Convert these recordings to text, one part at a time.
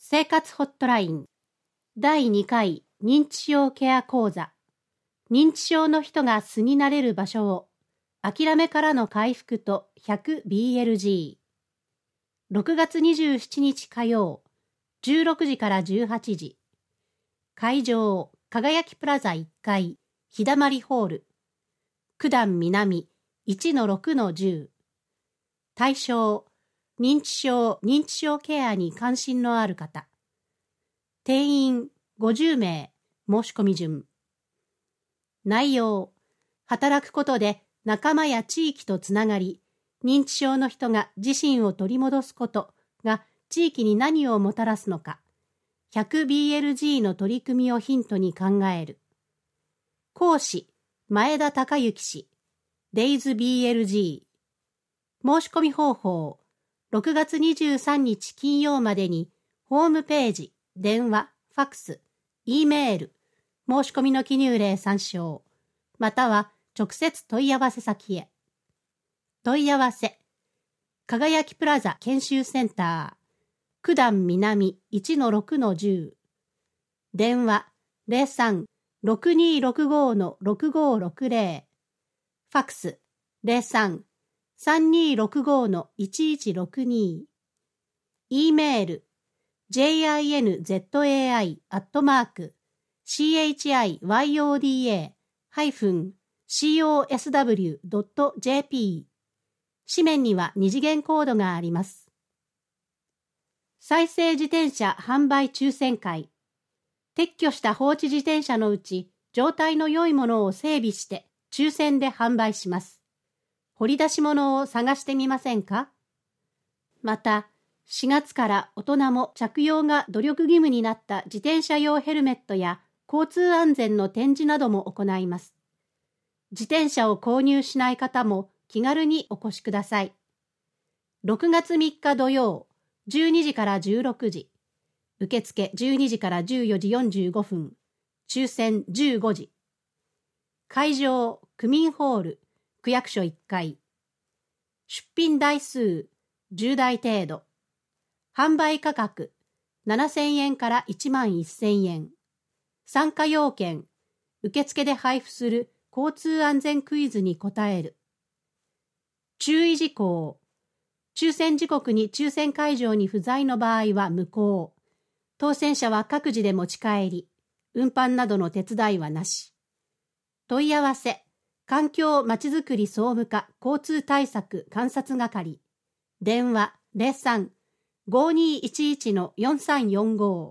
生活ホットライン第2回認知症ケア講座。認知症の人が素になれる場所を、諦めからの回復と 100BLG。6月27日火曜、16時から18時。会場、輝きプラザ1階、日だまりホール。九段南 1-6-10。対象、認知症ケアに関心のある方。定員50名、申し込み順。内容、働くことで仲間や地域とつながり、認知症の人が自身を取り戻すことが地域に何をもたらすのか、100BLG の取り組みをヒントに考える。講師、前田孝之氏、DaysBLG。申し込み方法、6月23日金曜までに、ホームページ、電話、ファックス、Eメール、申し込みの記入例参照、または直接問い合わせ先へ。問い合わせ、輝きプラザ研修センター、九段南 1-6-10、電話03-6265-6560、ファックス03-3265-1162、Eメール、jinzai@chiyoda-cosw.jp。 紙面には二次元コードがあります。再生自転車販売抽選会。撤去した放置自転車のうち、状態の良いものを整備して抽選で販売します。掘り出し物を探してみませんか？また、4月から大人も着用が努力義務になった自転車用ヘルメットや交通安全の展示なども行います。自転車を購入しない方も気軽にお越しください。6月3日土曜、12時から16時。受付12時から14時45分。抽選15時。会場、区民ホール、区役所1階。出品台数、10台程度。販売価格、7000円から11000円。参加要件、受付で配布する交通安全クイズに答える。注意事項、抽選時刻に抽選会場に不在の場合は無効。当選者は各自で持ち帰り、運搬などの手伝いはなし。問い合わせ、環境まちづくり総務課交通対策監察係。電話03-5211-4345。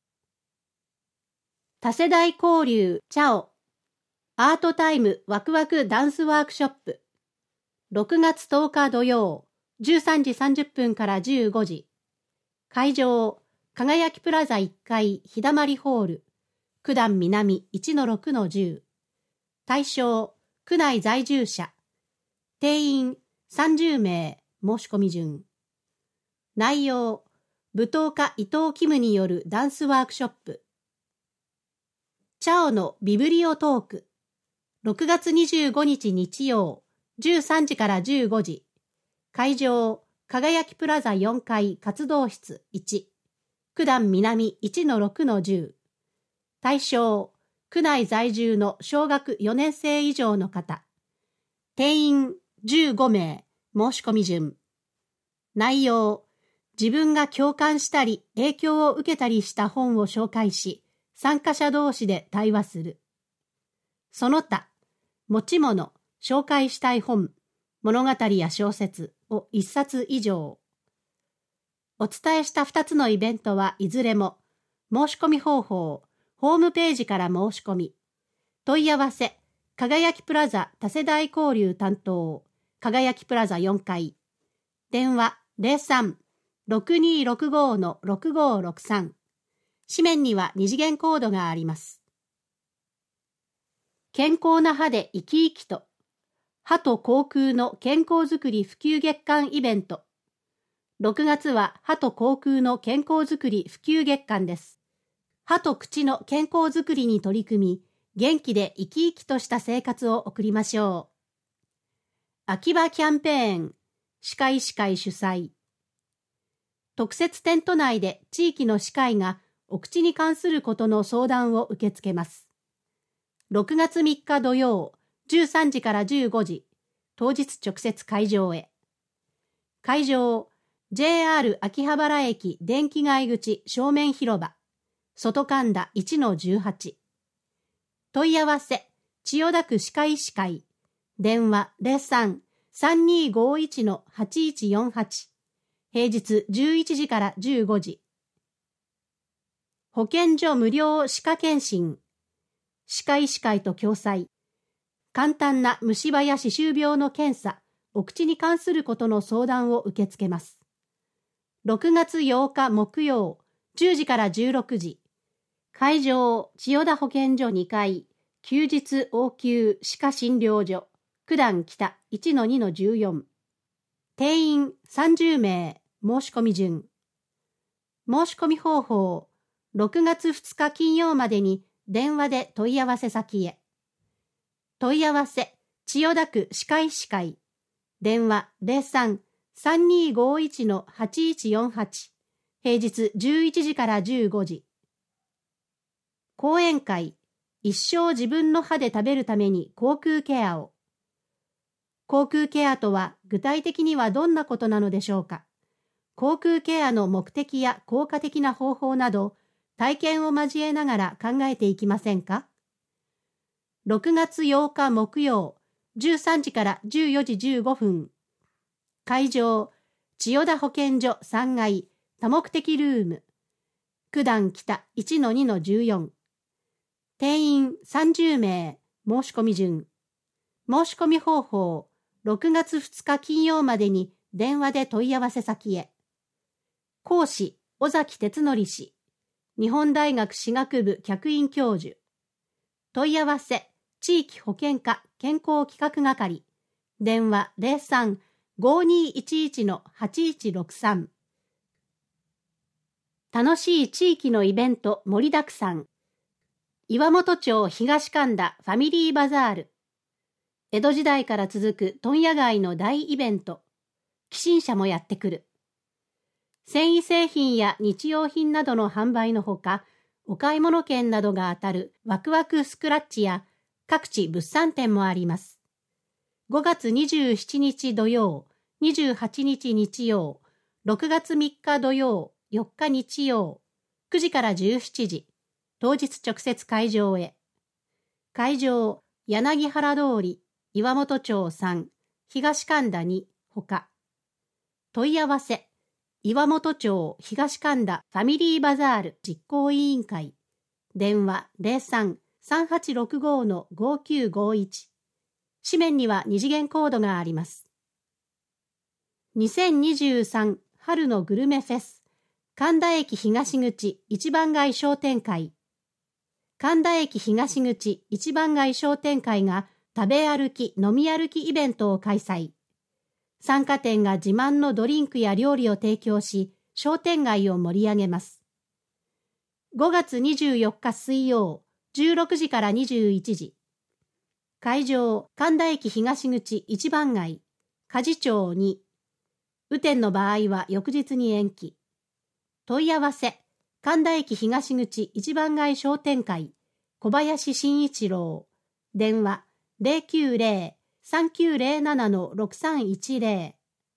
多世代交流チャオアートタイムワクワクダンスワークショップ。6月10日土曜、13時30分から15時。会場、輝きプラザ1階日だまりホール。九段南 1-6-10。対象、区内在住者。定員30名、申し込み順。内容、舞踏家伊藤キムによるダンスワークショップ。チャオのビブリオトーク。6月25日日曜、13時から15時。会場、輝きプラザ4階活動室1。九段南 1-6-10。対象、区内在住の小学4年生以上の方。定員15名、申し込み順。内容、自分が共感したり影響を受けたりした本を紹介し、参加者同士で対話する。その他、持ち物、紹介したい本、物語や小説を1冊以上。お伝えした2つのイベントはいずれも、申し込み方法、ホームページから申し込み。問い合わせ、輝きプラザ多世代交流担当、輝きプラザ4階。電話03-6265-6563。紙面には二次元コードがあります。健康な歯で生き生きと、歯と口腔の健康づくり普及月間イベント。6月は歯と口腔の健康づくり普及月間です。歯と口の健康づくりに取り組み、元気で生き生きとした生活を送りましょう。秋葉キャンペーン、歯科医師会主催。 特設テント内で地域の歯科医がお口に関することの相談を受け付けます。6月3日土曜、13時から15時、当日直接会場へ。会場、JR 秋葉原駅電気街口正面広場、外神田 1-18。問い合わせ、千代田区歯科医師会、電話03-3251-8148、平日11時から15時。保健所無料歯科検診、歯科医師会と共催。簡単な虫歯や歯周病の検査、お口に関することの相談を受け付けます。6月8日木曜、10時から16時。会場、千代田保健所2階、休日応急歯科診療所、九段北 1-2-14。定員30名、申し込み順。申し込み方法、6月2日金曜までに電話で問い合わせ先へ。問い合わせ、千代田区歯科医師会。電話03-3251-8148。平日11時から15時。講演会、一生自分の歯で食べるために口腔ケアを。口腔ケアとは具体的にはどんなことなのでしょうか。口腔ケアの目的や効果的な方法など、体験を交えながら考えていきませんか。6月8日木曜、13時から14時15分。会場、千代田保健所3階、多目的ルーム。九段北 1-2-14。定員30名、申し込み順。申し込み方法、6月2日金曜までに電話で問い合わせ先へ。講師、尾崎哲則氏。日本大学歯学部客員教授。問い合わせ、地域保健課健康企画係。電話03-5211-8163。楽しい地域のイベント盛りだくさん。岩本町東神田ファミリーバザール。江戸時代から続く問屋街の大イベント。寄進者もやってくる。繊維製品や日用品などの販売のほか、お買い物券などが当たるワクワクスクラッチや各地物産展もあります。5月27日土曜、28日日曜、6月3日土曜、4日日曜、9時から17時、当日直接会場へ。会場、柳原通り、岩本町3、東神田2、ほか。問い合わせ、岩本町東神田ファミリーバザール実行委員会。電話03-3865-5951。紙面には2次元コードがあります。2023春のグルメフェス。神田駅東口一番街商店会。神田駅東口一番街商店会が食べ歩き飲み歩きイベントを開催。参加店が自慢のドリンクや料理を提供し、商店街を盛り上げます。5月24日水曜、16時から21時。会場、神田駅東口一番街、鍛冶町2。雨天の場合は翌日に延期。問い合わせ、神田駅東口一番街商店会、小林慎一郎。電話、090-3907-6310。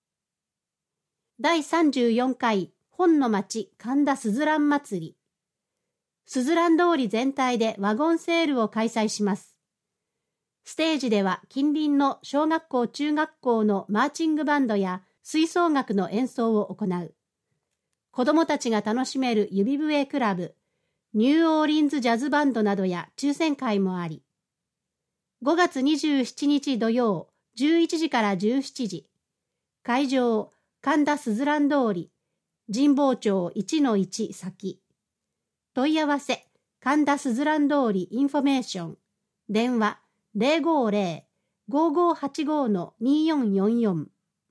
第34回本の町神田すずらん祭り。すずらん通り全体でワゴンセールを開催します。ステージでは近隣の小学校中学校のマーチングバンドや吹奏楽の演奏を行う。子どもたちが楽しめる指笛クラブ、ニューオーリンズジャズバンドなどや抽選会もあり、5月27日土曜、11時から17時。会場、神田すずらん通り、神保町 1-1 先。問い合わせ、神田すずらん通りインフォメーション。電話、050-5585-2444。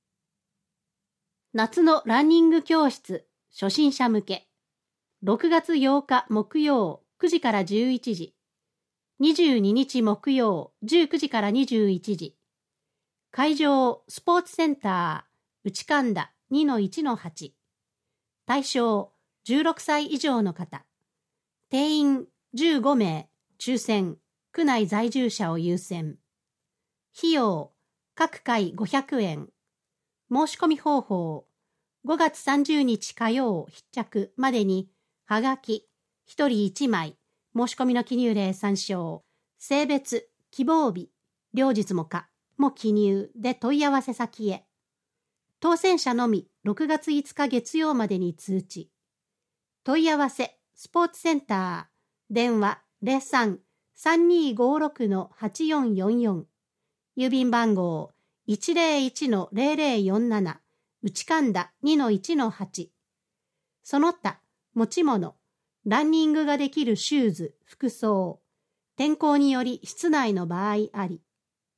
夏のランニング教室、初心者向け。6月8日木曜、9時から11時。22日木曜、19時から21時。会場、スポーツセンター、内神田 2-1-8。 対象16歳以上の方。定員15名、抽選、区内在住者を優先。費用、各回500円。申し込み方法、5月30日火曜必着までに、はがき、1人1枚、申し込みの記入例参照、性別、希望日、両日も可も記入で問い合わせ先へ。当選者のみ6月5日月曜までに通知。問い合わせ、スポーツセンター、電話03-3256-8444、郵便番号101-0047、内神田 2-1-8。その他、持ち物、ランニングができるシューズ、服装、天候により室内の場合あり。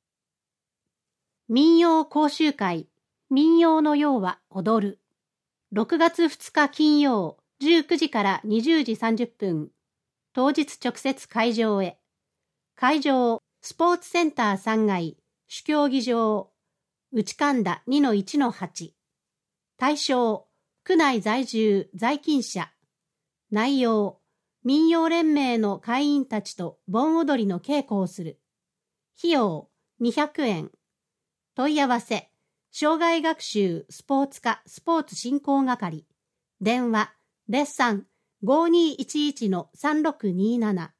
民謡講習会、民謡のようは踊る。6月2日金曜、19時から20時30分。当日直接会場へ。会場、スポーツセンター3階、主競技場、内神田 2-1-8。対象、区内在住、在勤者。内容、民謡連盟の会員たちと盆踊りの稽古をする。費用、200円。問い合わせ、障害学習スポーツ課スポーツ振興係。電話、03-5211-3627。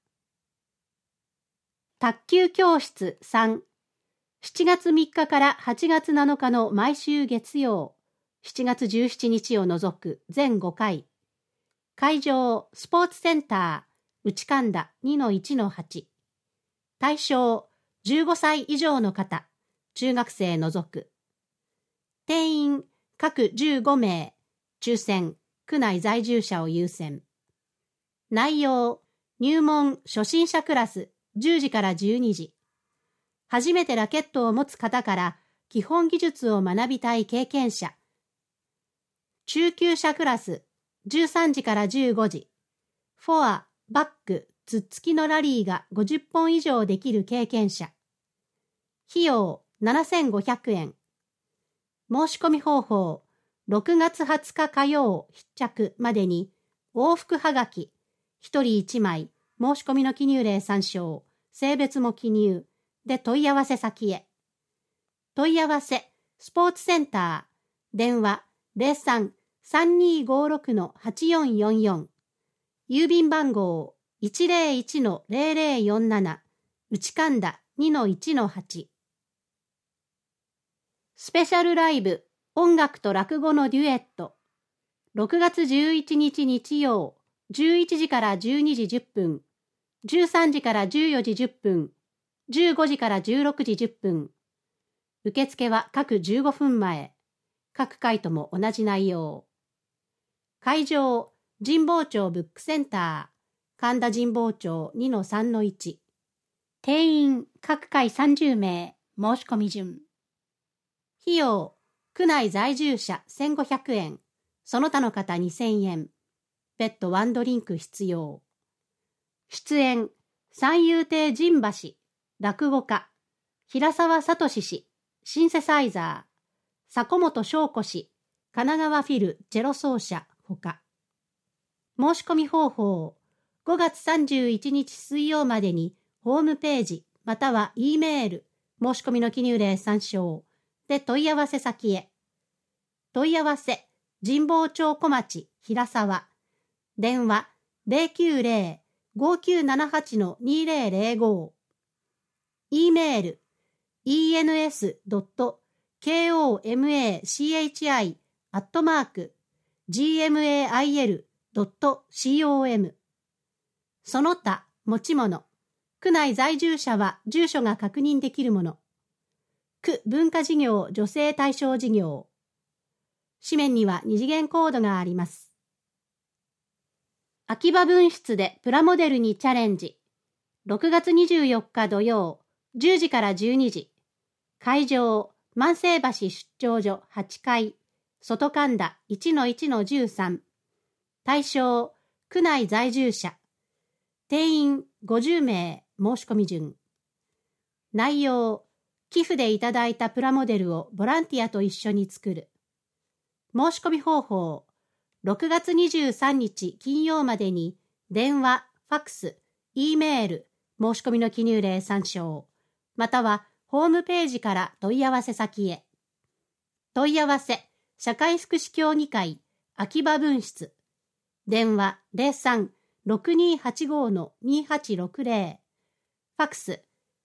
卓球教室3。7月3日から8月7日の毎週月曜、7月17日を除く全5回。会場、スポーツセンター、内神田 2-1-8。対象、15歳以上の方、中学生除く。定員、各15名、抽選、区内在住者を優先。内容、入門初心者クラス、10時から12時。初めてラケットを持つ方から基本技術を学びたい経験者。中級者クラス、13時から15時。フォア、バック、ツッツキのラリーが50本以上できる経験者。費用7500円。申し込み方法、6月20日火曜必着までに、往復はがき、1人1枚、申し込みの記入例参照、性別も記入、で問い合わせ先へ。問い合わせ、スポーツセンター、電話03-3256-8444、郵便番号101-0047、内神田 2-1-8。スペシャルライブ、音楽と落語のデュエット。6月11日日曜、11時から12時10分、13時から14時10分、15時から16時10分。受付は各15分前。各回とも同じ内容。会場、神保町ブックセンター、神田神保町 2-3-1。定員、各回30名、申し込み順。費用、区内在住者1500円、その他の方2000円。別途ワンドリンク必要。出演、三遊亭神橋、落語家、平沢聡氏、シンセサイザー、迫本翔子氏、神奈川フィルチェロ奏者ほか。申し込み方法、5月31日水曜までにホームページまたは E メール、申し込みの記入例参照で問い合わせ先へ。問い合わせ、神保町小町平沢、電話090-5978-2005。E メール、ens.komachi@gmail.com。その他、持ち物。区内在住者は住所が確認できるもの。区文化事業女性対象事業。紙面には二次元コードがあります。秋葉分室でプラモデルにチャレンジ。6月24日土曜、10時から12時。会場、万世橋出張所8階、外神田 1-1-13。対象、区内在住者。定員50名、申し込み順。内容、寄付でいただいたプラモデルをボランティアと一緒に作る。申し込み方法、 6月23日金曜までに電話、ファックス、Eメール、申し込みの記入例参照、またはホームページから問い合わせ先へ。問い合わせ、社会福祉協議会、秋葉分室。電話03-6285-2860。ファックス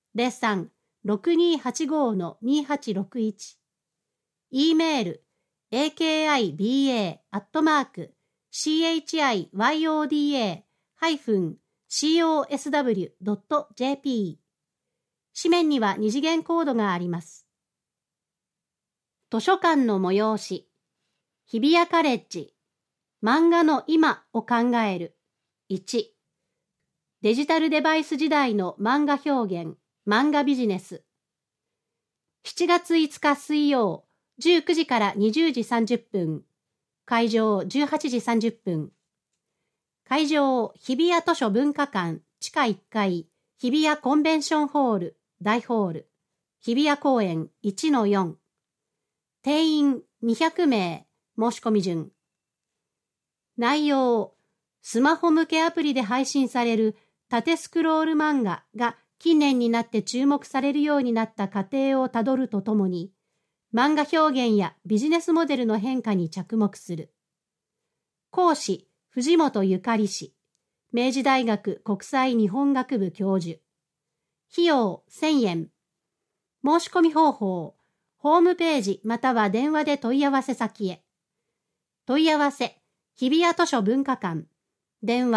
03-6285-2861。Eメール、akiba-chiyoda-cosw.jp。紙面には二次元コードがあります。図書館の催し、日比谷カレッジ、漫画の今を考える。1、デジタルデバイス時代の漫画表現、漫画ビジネス。7月5日水曜、19時から20時30分。会場18時30分。会場、日比谷図書文化館、地下1階、日比谷コンベンションホール、大ホール、日比谷公園 1-4。定員200名、申し込み順。内容、スマホ向けアプリで配信される縦スクロール漫画が近年になって注目されるようになった過程をたどるとともに、漫画表現やビジネスモデルの変化に着目する。講師、藤本ゆかり氏、明治大学国際日本学部教授。費用1000円。申し込み方法、ホームページまたは電話で問い合わせ先へ。問い合わせ、日比谷図書文化館。電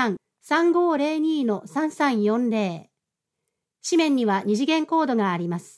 話、03-3502-3340。紙面には二次元コードがあります。